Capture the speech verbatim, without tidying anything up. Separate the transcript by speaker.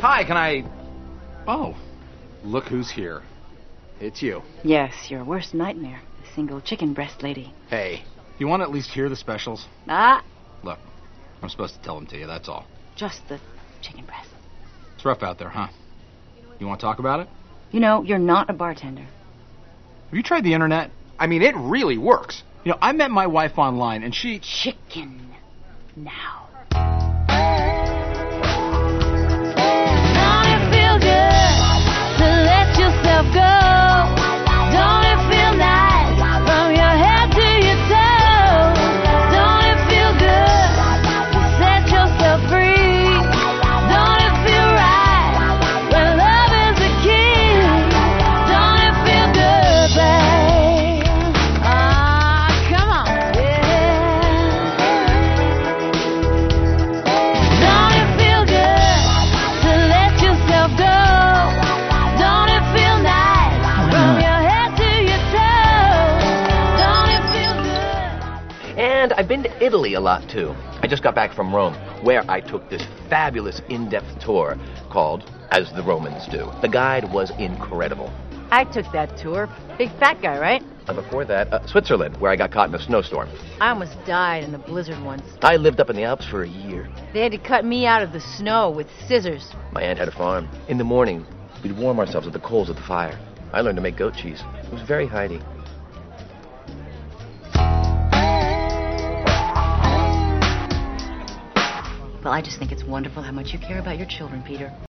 Speaker 1: Hi, can I... Oh, look who's here. It's you.
Speaker 2: Yes, your worst nightmare. The single chicken breast lady.
Speaker 1: Hey, you want to at least hear the specials?
Speaker 2: Ah,
Speaker 1: Look, I'm supposed to tell them to you, that's all.
Speaker 2: just the chicken breast.
Speaker 1: It's rough out there, huh? You want to talk about it?
Speaker 2: You know, you're not a bartender.
Speaker 1: Have you tried the internet? I mean, it really works. You know, I met my wife online, and she...
Speaker 2: Chicken. Now.
Speaker 3: Don't it feel good to let yourself go? Don't it feel nice from your head to your toes? Don't it feel good to set yourself free? Don't it feel right when love is the key? Don't it feel good, babe? Ah, come on, yeah. Don't it feel good to let yourself go? Don't it feel nice from your head to your toes? Don't it feel good?
Speaker 4: And I've been to Italy a lot, too. I just got back from Rome, where I took this fabulous in-depth tour called As the Romans Do. The guide was incredible.
Speaker 2: I took that tour. Big fat guy, right?
Speaker 4: And before that, uh, Switzerland, where I got caught in a snowstorm.
Speaker 2: I almost died in a blizzard once.
Speaker 4: I lived up in the Alps for a year.
Speaker 2: They had to cut me out of the snow with scissors.
Speaker 4: My aunt had a farm. In the morning, we'd warm ourselves at the coals of the fire. I learned to make goat cheese. It was very Heidi.
Speaker 2: Well, I just think it's wonderful how much you care about your children, Peter.